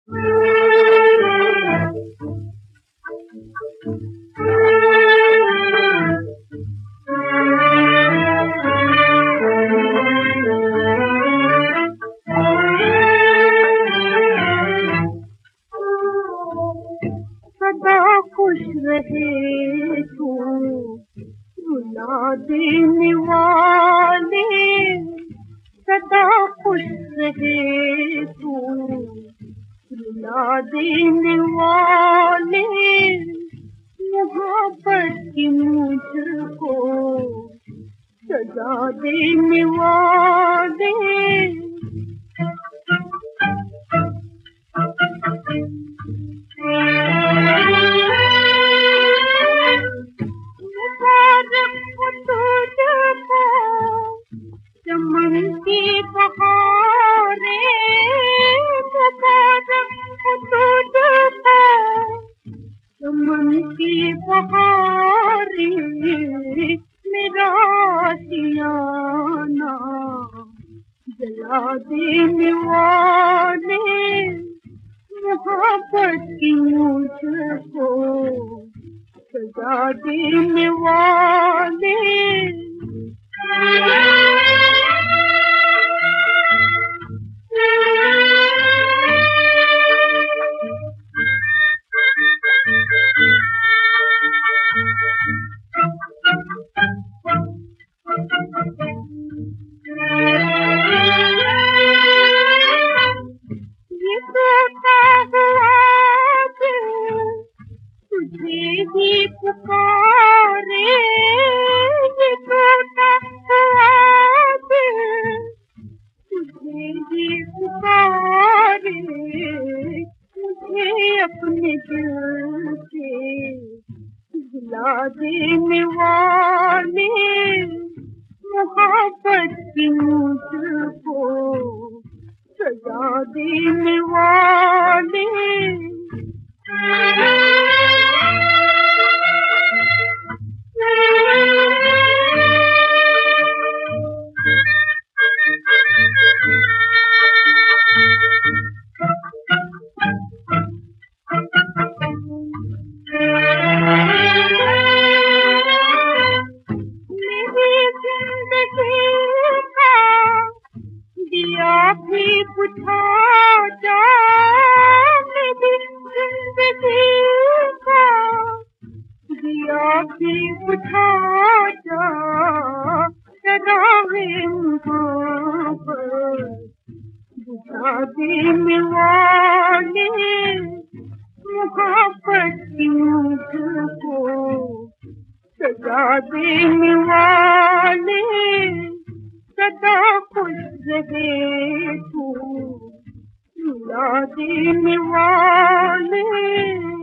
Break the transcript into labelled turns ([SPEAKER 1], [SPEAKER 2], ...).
[SPEAKER 1] सदा खुश रहे तू रुला देने वाले, सदा खुश रहे तू रुला देने वाले, मोहब्बत की मुझको सजा देने वाले। चमन की बहारें मुबारक हो तुझको, चमन की बहारें मेरा आशियाना जला देने वाले, मोहब्बत की मुझको सजा देने वाले। ये टूटा हुआ दिल तुझे ही पुकारे, ये टूटा हुआ दिल तुझे ही पुकारे, मुझे अपने दिल से भुला देने वाले, मोहब्बत की मुझको सजा देने वाले। दिया भी बुझा जा, मेरी जिंदगी का दिया भी बुझा जा, चरागे मोहब्बत बुझा देने वाले, मोहब्बत की मुझको सजा देने वाले, सदा खुश रहे तू रुला देने वाले।